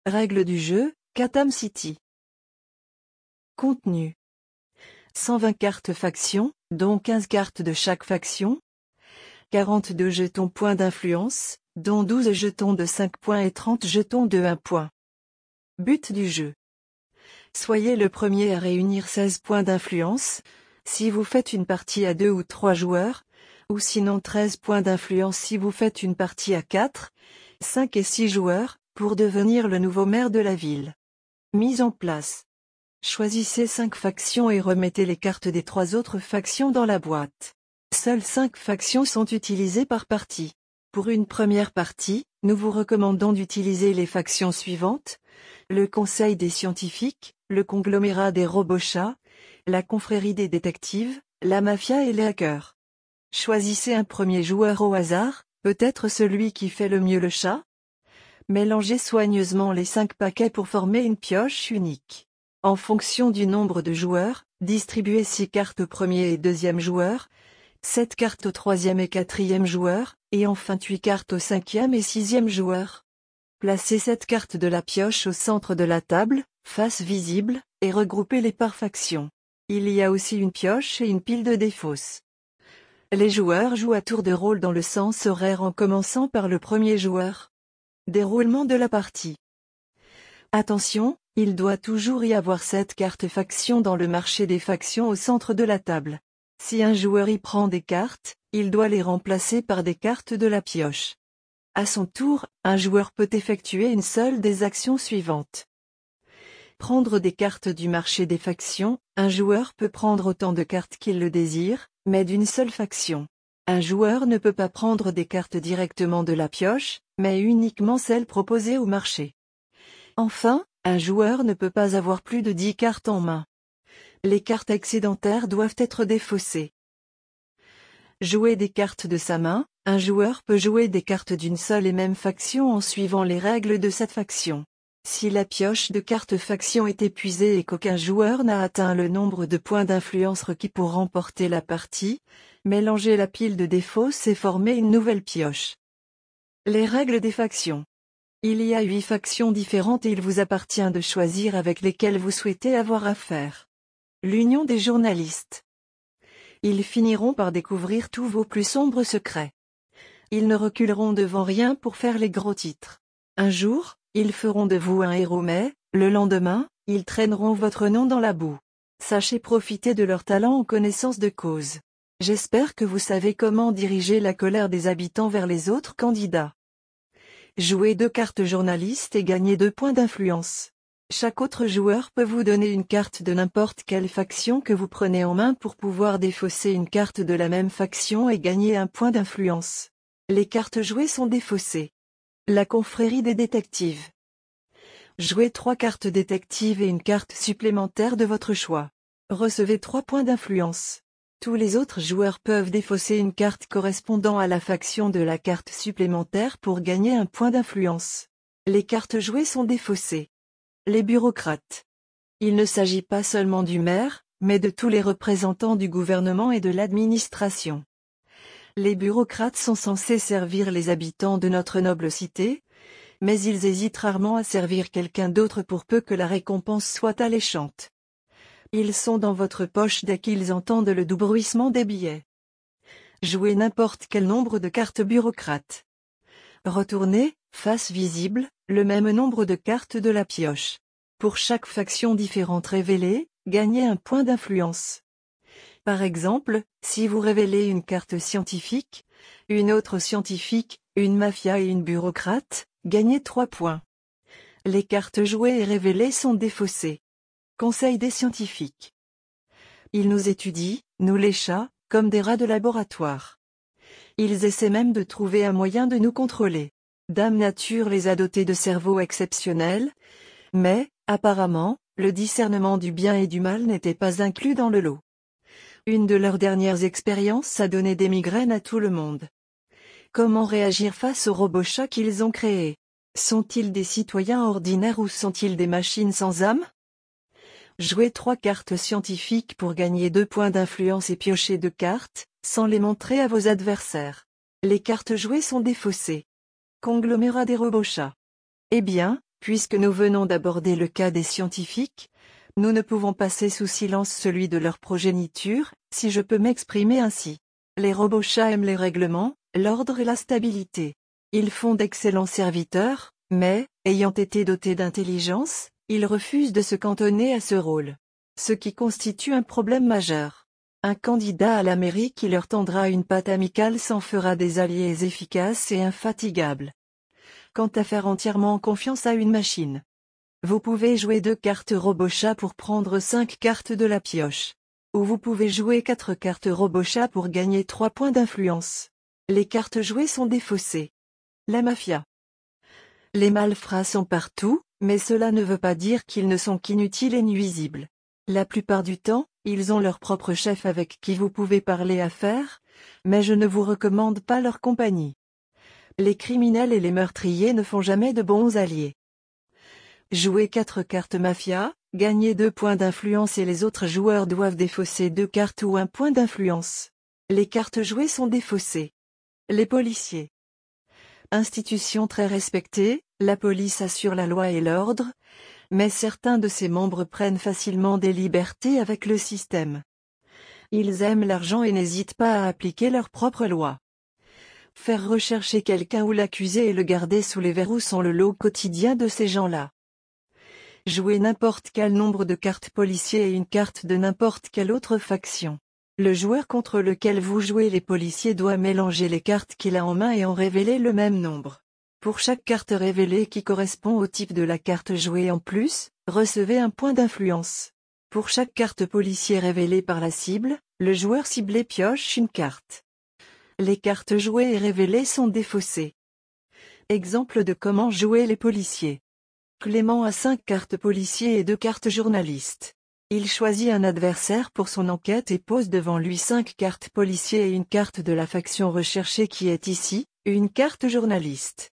Règles du jeu, Katam City. Contenu. 120 cartes factions, dont 15 cartes de chaque faction. 42 jetons points d'influence, dont 12 jetons de 5 points et 30 jetons de 1 point. But du jeu. Soyez le premier à réunir 16 points d'influence, si vous faites une partie à 2 ou 3 joueurs, ou sinon 13 points d'influence si vous faites une partie à 4, 5 et 6 joueurs, pour devenir le nouveau maire de la ville. Mise en place. Choisissez 5 factions et remettez les cartes des 3 autres factions dans la boîte. Seules 5 factions sont utilisées par partie. Pour une première partie, nous vous recommandons d'utiliser les factions suivantes: le Conseil des scientifiques, le conglomérat des robots-chats, la confrérie des détectives, la mafia et les hackers. Choisissez un premier joueur au hasard, peut-être celui qui fait le mieux le chat. Mélangez soigneusement les 5 paquets pour former une pioche unique. En fonction du nombre de joueurs, distribuez 6 cartes au premier et deuxième joueur, 7 cartes au troisième et quatrième joueur, et enfin 8 cartes au cinquième et sixième joueur. Placez 7 cartes de la pioche au centre de la table, face visible, et regroupez-les par faction. Il y a aussi une pioche et une pile de défausse. Les joueurs jouent à tour de rôle dans le sens horaire en commençant par le premier joueur. Déroulement de la partie. Attention, il doit toujours y avoir 7 cartes factions dans le marché des factions au centre de la table. Si un joueur y prend des cartes, il doit les remplacer par des cartes de la pioche. À son tour, un joueur peut effectuer une seule des actions suivantes. Prendre des cartes du marché des factions. Un joueur peut prendre autant de cartes qu'il le désire, mais d'une seule faction. Un joueur ne peut pas prendre des cartes directement de la pioche, mais uniquement celles proposées au marché. Enfin, un joueur ne peut pas avoir plus de 10 cartes en main. Les cartes excédentaires doivent être défaussées. Jouer des cartes de sa main. Un joueur peut jouer des cartes d'une seule et même faction en suivant les règles de cette faction. Si la pioche de cartes faction est épuisée et qu'aucun joueur n'a atteint le nombre de points d'influence requis pour remporter la partie, mélangez la pile de défausse et formez une nouvelle pioche. Les règles des factions. Il y a 8 factions différentes et il vous appartient de choisir avec lesquelles vous souhaitez avoir affaire. L'union des journalistes. Ils finiront par découvrir tous vos plus sombres secrets. Ils ne reculeront devant rien pour faire les gros titres. Un jour, ils feront de vous un héros mais, le lendemain, ils traîneront votre nom dans la boue. Sachez profiter de leur talent en connaissance de cause. J'espère que vous savez comment diriger la colère des habitants vers les autres candidats. Jouez 2 cartes journalistes et gagnez 2 points d'influence. Chaque autre joueur peut vous donner une carte de n'importe quelle faction que vous prenez en main pour pouvoir défausser une carte de la même faction et gagner 1 point d'influence. Les cartes jouées sont défaussées. La confrérie des détectives. Jouez 3 cartes détectives et une carte supplémentaire de votre choix. Recevez 3 points d'influence. Tous les autres joueurs peuvent défausser une carte correspondant à la faction de la carte supplémentaire pour gagner 1 point d'influence. Les cartes jouées sont défaussées. Les bureaucrates. Il ne s'agit pas seulement du maire, mais de tous les représentants du gouvernement et de l'administration. Les bureaucrates sont censés servir les habitants de notre noble cité, mais ils hésitent rarement à servir quelqu'un d'autre pour peu que la récompense soit alléchante. Ils sont dans votre poche dès qu'ils entendent le doux bruissement des billets. Jouez n'importe quel nombre de cartes bureaucrates. Retournez, face visible, le même nombre de cartes de la pioche. Pour chaque faction différente révélée, gagnez 1 point d'influence. Par exemple, si vous révélez une carte scientifique, une autre scientifique, une mafia et une bureaucrate, gagnez 3 points. Les cartes jouées et révélées sont défaussées. Conseil des scientifiques. Ils nous étudient, nous les chats, comme des rats de laboratoire. Ils essaient même de trouver un moyen de nous contrôler. Dame Nature les a dotés de cerveaux exceptionnels, mais, apparemment, le discernement du bien et du mal n'était pas inclus dans le lot. Une de leurs dernières expériences a donné des migraines à tout le monde. Comment réagir face aux robots-chats qu'ils ont créés? Sont-ils des citoyens ordinaires ou sont-ils des machines sans âme? Jouez 3 cartes scientifiques pour gagner 2 points d'influence et piochez 2 cartes, sans les montrer à vos adversaires. Les cartes jouées sont défaussées. Conglomérat des robots-chats. Eh bien, Puisque nous venons d'aborder le cas des scientifiques, nous ne pouvons passer sous silence celui de leur progéniture, si je peux m'exprimer ainsi. Les robots-chats aiment les règlements, l'ordre et la stabilité. Ils font d'excellents serviteurs, mais, ayant été dotés d'intelligence, ils refusent de se cantonner à ce rôle. Ce qui constitue un problème majeur. Un candidat à la mairie qui leur tendra une patte amicale s'en fera des alliés efficaces et infatigables. Quant à faire entièrement confiance à une machine. Vous pouvez jouer 2 cartes robot-chat pour prendre 5 cartes de la pioche. Ou vous pouvez jouer 4 cartes robot-chat pour gagner 3 points d'influence. Les cartes jouées sont défaussées. La mafia. Les malfrats sont partout, mais cela ne veut pas dire qu'ils ne sont qu'inutiles et nuisibles. La plupart du temps, ils ont leur propre chef avec qui vous pouvez parler affaires, mais je ne vous recommande pas leur compagnie. Les criminels et les meurtriers ne font jamais de bons alliés. Jouez 4 cartes mafia, gagnez 2 points d'influence et les autres joueurs doivent défausser 2 cartes ou 1 point d'influence. Les cartes jouées sont défaussées. Les policiers. Institution très respectée, la police assure la loi et l'ordre, mais certains de ses membres prennent facilement des libertés avec le système. Ils aiment l'argent et n'hésitent pas à appliquer leurs propres lois. Faire rechercher quelqu'un ou l'accuser et le garder sous les verrous sont le lot quotidien de ces gens-là. Jouer n'importe quel nombre de cartes policiers et une carte de n'importe quelle autre faction. Le joueur contre lequel vous jouez les policiers doit mélanger les cartes qu'il a en main et en révéler le même nombre. Pour chaque carte révélée qui correspond au type de la carte jouée en plus, recevez un point d'influence. Pour chaque carte policier révélée par la cible, le joueur ciblé pioche une carte. Les cartes jouées et révélées sont défaussées. Exemple de comment jouer les policiers. Clément a 5 cartes policiers et 2 cartes journalistes. Il choisit un adversaire pour son enquête et pose devant lui 5 cartes policiers et une carte de la faction recherchée qui est ici, une carte journaliste.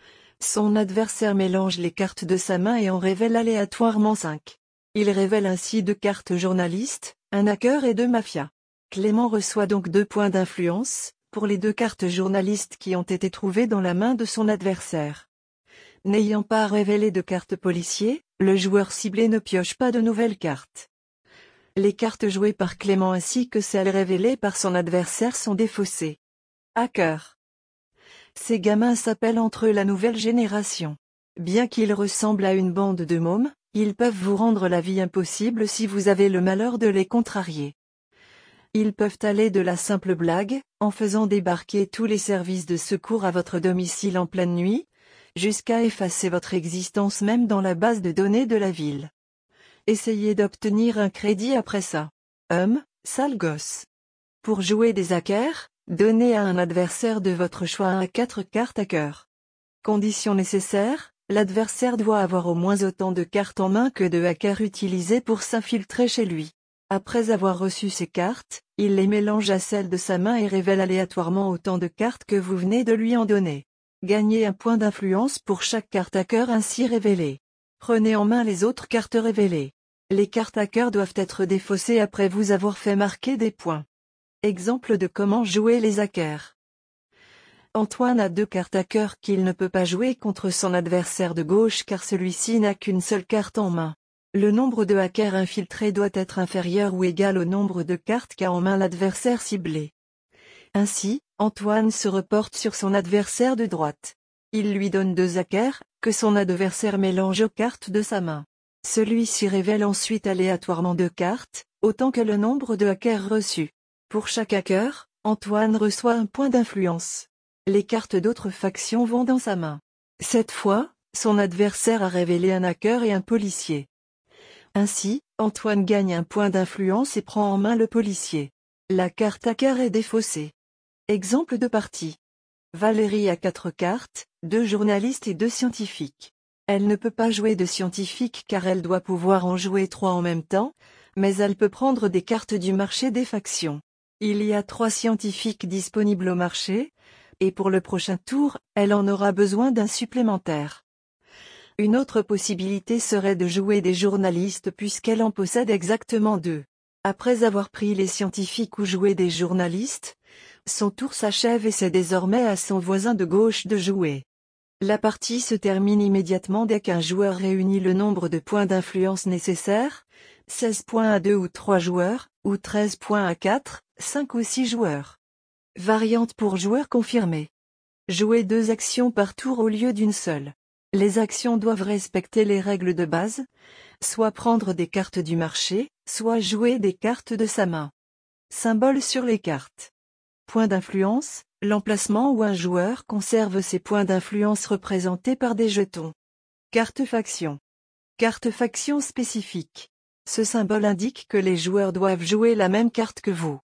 Son adversaire mélange les cartes de sa main et en révèle aléatoirement 5. Il révèle ainsi 2 cartes journalistes, un hacker et 2 mafias. Clément reçoit donc 2 points d'influence, pour les 2 cartes journalistes qui ont été trouvées dans la main de son adversaire. N'ayant pas révélé de cartes policiers, le joueur ciblé ne pioche pas de nouvelles cartes. Les cartes jouées par Clément ainsi que celles révélées par son adversaire sont défaussées. Hacker. Ces gamins s'appellent entre eux la nouvelle génération. Bien qu'ils ressemblent à une bande de mômes, ils peuvent vous rendre la vie impossible si vous avez le malheur de les contrarier. Ils peuvent aller de la simple blague, en faisant débarquer tous les services de secours à votre domicile en pleine nuit, jusqu'à effacer votre existence même dans la base de données de la ville. Essayez d'obtenir un crédit après ça. Sale gosse. Pour jouer des hackers, donnez à un adversaire de votre choix un 4 cartes hacker. Condition nécessaire, l'adversaire doit avoir au moins autant de cartes en main que de hackers utilisés pour s'infiltrer chez lui. Après avoir reçu ces cartes, il les mélange à celles de sa main et révèle aléatoirement autant de cartes que vous venez de lui en donner. Gagnez un point d'influence pour chaque carte hacker ainsi révélée. Prenez en main les autres cartes révélées. Les cartes hacker doivent être défaussées après vous avoir fait marquer des points. Exemple de comment jouer les hackers. Antoine a 2 cartes hacker qu'il ne peut pas jouer contre son adversaire de gauche car celui-ci n'a qu'une seule carte en main. Le nombre de hackers infiltrés doit être inférieur ou égal au nombre de cartes qu'a en main l'adversaire ciblé. Ainsi, Antoine se reporte sur son adversaire de droite. Il lui donne 2 hackers, que son adversaire mélange aux cartes de sa main. Celui-ci révèle ensuite aléatoirement 2 cartes, autant que le nombre de hackers reçus. Pour chaque hacker, Antoine reçoit un point d'influence. Les cartes d'autres factions vont dans sa main. Cette fois, son adversaire a révélé un hacker et un policier. Ainsi, Antoine gagne un point d'influence et prend en main le policier. La carte hacker est défaussée. Exemple de partie. Valérie a 4 cartes, 2 journalistes et 2 scientifiques. Elle ne peut pas jouer de scientifique car elle doit pouvoir en jouer 3 en même temps, mais elle peut prendre des cartes du marché des factions. Il y a 3 scientifiques disponibles au marché, et pour le prochain tour, elle en aura besoin d'un supplémentaire. Une autre possibilité serait de jouer des journalistes puisqu'elle en possède exactement 2. Après avoir pris les scientifiques ou joué des journalistes, son tour s'achève et c'est désormais à son voisin de gauche de jouer. La partie se termine immédiatement dès qu'un joueur réunit le nombre de points d'influence nécessaires, 16 points à 2 ou 3 joueurs, ou 13 points à 4, 5 ou 6 joueurs. Variante pour joueurs confirmés. Jouer 2 actions par tour au lieu d'une seule. Les actions doivent respecter les règles de base, soit prendre des cartes du marché, soit jouer des cartes de sa main. Symbole sur les cartes. Points d'influence, l'emplacement où un joueur conserve ses points d'influence représentés par des jetons. Carte faction. Carte faction spécifique. Ce symbole indique que les joueurs doivent jouer la même carte que vous.